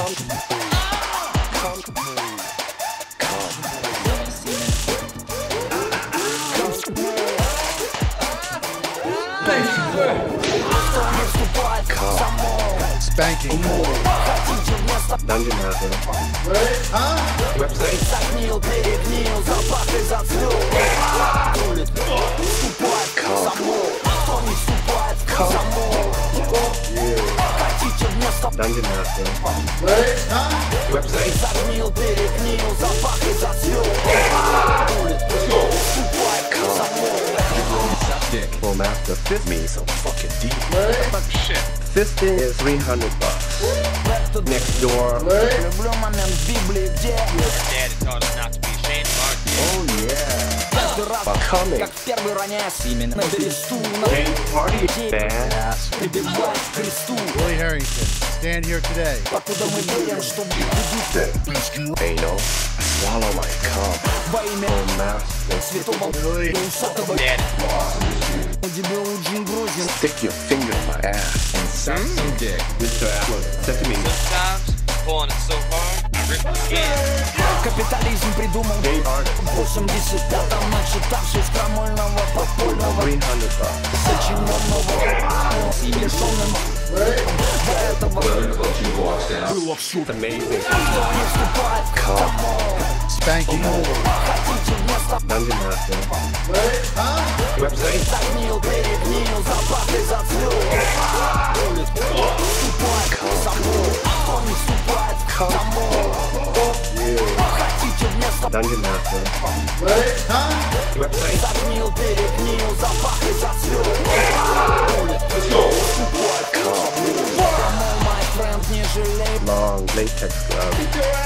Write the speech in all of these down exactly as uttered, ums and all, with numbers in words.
Spanking. Dungeon Master. Website. Dungeon Master. Website. Full Master. Fist me so fucking deep. Fuck shit. Fisting is three hundred bucks. Next door. Dad taught us not to be ashamed of our Oh yeah. Coming. Party badass. Willie Harrington, stand here today. Anal. Swallow my cum. Full Master. Willie. Dad. Stick your finger in my ass and suck some dick. Mister Atlas, said to me. Sometimes, pulling it so hard, I rip the skin. Капитализм придумал Gay artist. восемьдесят пятом начитавшись крамольного подпольного three hundred bucks. сочиненного и лишенным до этого It's amazing. Cum. Spanking. Dungeon Master. Website. Cum. Cum. Dungeon Master. Website. Long latex gloves.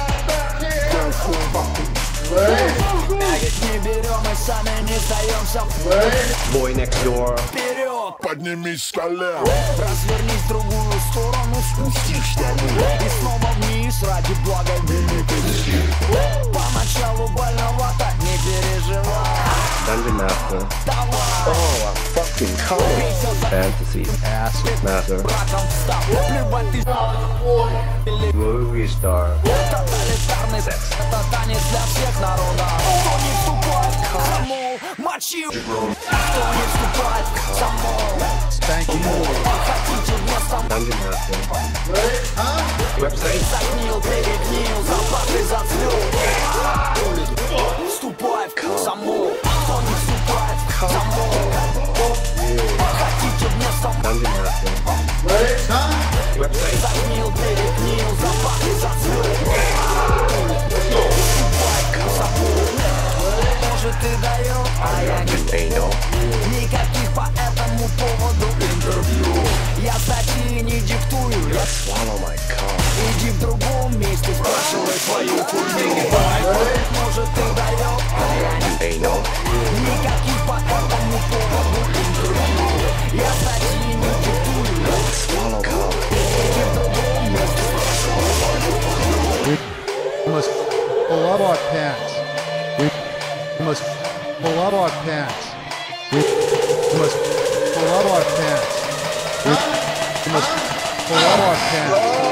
Не берем и сами не сдаемся. Boy next door. Вперед! Поднимись с колен. Развернись в другую сторону, спусти штаны и снова вниз ради блага великой. Поначалу больновато, не переживай. Dungeon Master. Oh, I'm fucking coming. Fantasy. Ass. Master. Раком встав, плевать ты. Movie star. Тоталитарный секс, это танец для всех народов. Кто не вступает в хамол, мочи. Кто не вступает в хамол. Spanking. Хотите вместо Dungeon Master. Website. загнил, перегнил, запахли зацвел. Вступай в хамол. Кто не вступает в хамол. Хотите вместо Dungeon Master. Website. загнил, перегнил, запахли зацвел. Вступай в хамол. Может и дает, а я не Anal. никаких по этому поводу интервью. Я статьи не диктую, я Swallow my cum. иди в другом месте, спрашивай свою хуйню. Может и дает, а я не Anal. никаких по этому поводу интервью. Я статьи не диктую, я Swallow cum. иди в другом месте, спрашивай свою хуйню. We must pull up our pants. We must pull up our pants. We must pull up our pants. We must pull up our pants.